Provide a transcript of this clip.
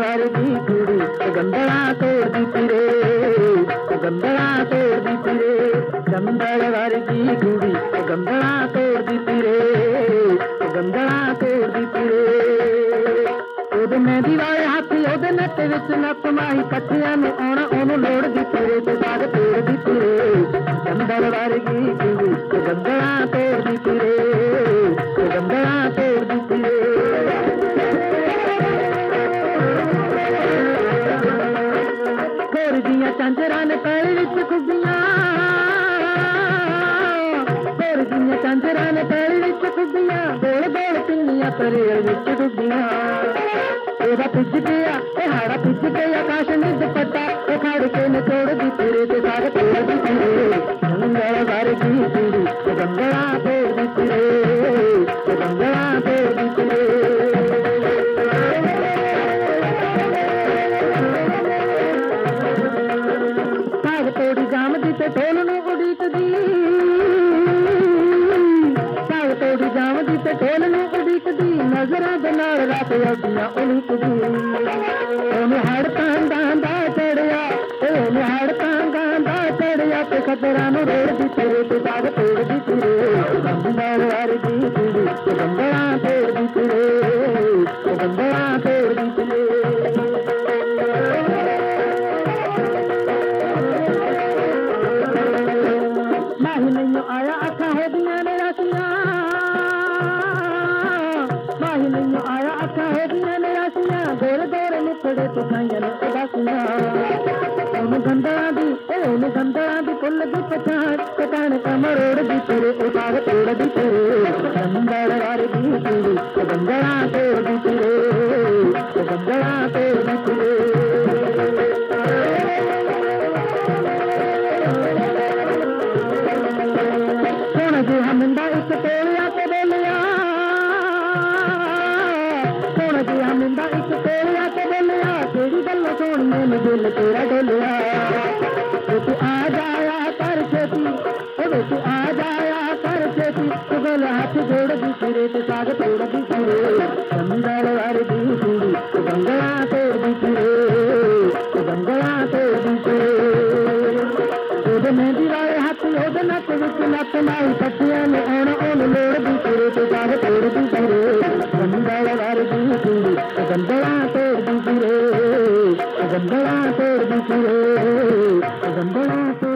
वर्गी कुड़ी गंदड़ा तोड़दी फिरे, गंदड़ा तोड़दी फिरे, चंदड़ वर्गी कुड़ी गंदड़ा तोड़दी फिरे, गंदड़ा तोड़दी फिरे। ਉਹਦੇ ਮਹਿੰਦੀ ਵਾਲੇ ਹਾਥੀ ਉਹਦੇ ਨੱਕ ਵਿੱਚ ਨੱਪ ਮਾਹੀ ਕੱਠਿਆਂ ਨੂੰ ਆਉਣਾ ਉਹਨੂੰ ਲੋੜਦੀ ਫਿਰੇ ਤੇ ਸਾਗ ਤੋੜਦੀ ਫਿਰੇ, ਚੰਦੜ ਵਰਗੀ ਕੁੜੀ ਗੰਦੜਾ ਤੋੜਦੀ ਫਿਰੇ, ਗੰਦੜਾ ਤੋੜਦੀ ਫਿਰੇ। ਗੋਰ ਦੀਆਂ ਚਾਂਜਰਾਂ ਨੇ ਪੈਲੀ ਵਿੱਚ ਖੁੱਬੀਆਂ, ਗੋਰ ਦੀਆਂ ਚਾਂਜਰਾਂ ਨੇ ਪੈਲੀ ਵਿੱਚ ਖੁੱਬੀਆਂ, ਗੋਲ ਗੋਲ ਪਿੰਨੀਆਂ ਪਰੇਲ ਵਿੱਚ ਡੁੱਬੀਆਂ। ਉਹਦਾ ਪੁੱਜ ਗਿਆ ਇਹ ਹਾੜਾ ਪੁੱਜ ਗਿਆ ਆਕਾਸ਼ ਨੇ ਦੁਪੱਟਾ ਉਹ ਖੜ ਕੇ ਨਚੋੜਦੀ ਫਿਰੇ ਤੇ ਸਾਗ ਤੋੜਦੀ ਫਿਰੇ, ਚੰਦੜ ਵਰਗੀ ਕੁੜੀ ਗੰਦੜਾ ਤੋੜਦੀ ਫਿਰੇ, ਗੰਦੜਾ ਤੋੜਦੀ ਫਿਰੇ। ਸਾਗ ਤੋੜੀ ਜਾਮਦੀ ਤੇ ਢੋਲ ਨੂੰ ਉਡੀਕਦੀ, ਸਾਗ ਤੋੜੀ ਜਾਮਦੀ ਤੇ ਢੋਲ ਨੂੰ ਉਡੀਕਦੀ, ਨਜ਼ਰਾਂ ਦੇ ਨਾਲ ਰਾਤ ਅੱਡੀਆਂ ਉਲੀਕਦੀ। ਉਹਨੂੰ ਹੜ ਤਾਂਗਾਂ ਦਾ ਚੜਿਆ, ਉਹਨੂੰ ਹੜ ਤਾਂਗਾਂ ਦਾ ਚੜਿਆ ਤੇ ਖਤਰਾਂ ਨੂੰ ਰੋੜਦੀ ਫਿਰੇ ਤੇ ਸਾਗ ਤੋੜਦੀ ਫਿਰੇ, ਚੰਦੜ ਵਰਗੀ ਕੁੜੀ ਗੰਦੜਾ ਤੋੜਦੀ ਫਿਰੇ, ਗੰਦੜਾ ਤੋੜਦੀ ਫਿਰੇ। ਮਾਹੀ ਮੈਨੂੰ ਆਇਆ ਅੱਖਾਂ ਹੋ ਗਈਆਂ ਨੇ ਰਾਸੀਆਂ, ਮਾਹੀ ਮੈਨੂੰ ਆਇਆ ਅੱਖਾਂ ਹੋ ਗਈਆਂ ਨੇ ਰਾਸੀਆਂ, ਗੋਰੇ ਗੋਰੇ ਨਿਪੜੇ ਤੇ ਖਾਈਆਂ ਨੇ ਉਦਾਸੀਆਂ। ਉਹਨੂੰ ਗੰਦਲਾਂ ਦੀ ਉਹਨੂੰ ਗੰਦਲਾਂ ਦੀ ਫੁੱਲ ਦੀ ਪਛਾਣ ਤੇ ਕਣ ਕਮਰੋੜਦੀ ਫਿਰੇ ਉਹ ਸਾਗ ਤੋੜਦੀ ਫਿਰੇ, ਚੰਦੜ ਵਰਗੀ ਕੁੜੀ ਗੰਦਲਾਂ ਤੋੜਦੀ ਫਿਰੇ, ਗੰਦਲਾਂ ਤੋੜਦੀ ਫਿਰੇ। ਸੋਹਣਾ ਜਿਹਾ ਮੁੰਡਾ ਇੱਕ ਤੋਲਿਆ ਤੇ ਬੋਲਿਆ, ਸੋਹਣਾ ਜਿਹਾ ਮੁੰਡਾ ਇੱਕ ਤੋਲਿਆ ਤੇ ਬੋਲਿਆ, ਤੇਰੀ ਗੱਲਾਂ ਸੋਹਣੀਏ ਨੂੰ ਦਿਲ ਤੇਰਾ ਡੋਲਿਆ। ਵੇ ਤੂੰ ਆ ਜਾਇਆ ਕਰ ਛੇਤੀ, ਵੇ ਤੂੰ ਆ ਜਾਇਆ ਕਰ ਛੇਤੀ, ਤੂੰ ਗਲ ਹੱਥ ਜੋੜਦੀ ਫਿਰੇ ਤੇ ਸਾਗ ਤੋੜਦੀ ਫਿਰੇ, ਚੰਦੜ ਵਰਗੀ ਕੁੜੀ ਗੰਦੜਾ ਤੋੜਦੀ ਫਿਰੇ, ਗੰਦੜਾ ਤੋੜਦੀ ਫਿਰੇ। ਉਹਦੇ ਮਹਿੰਦੀ ਵਾਲੇ ਹਾਥੀ ਉਹਦੇ ਨੱਕ ਵਿੱਚ ਨੱਪ ਮਾਹੀ ਕੱਠਿਆਂ ਨੂੰ ਆਉਣਾ ਉਹਨੂੰ ਲੋੜਦੀ ਫਿਰੇ ਤੇ ਸਾਗ ਤੋੜਦੀ ਫਿਰੇ, ਚੰਦੜ ਵਰਗੀ ਕੁੜੀ ਗੰਦੜਾ ਤੋੜਦੀ ਫਿਰੇ, ਗੰਦੜਾ ਤੋੜਦੀ ਫਿਰੇ, ਗੰਦੜਾ ਤੋੜਦੀ ਫਿਰੇ।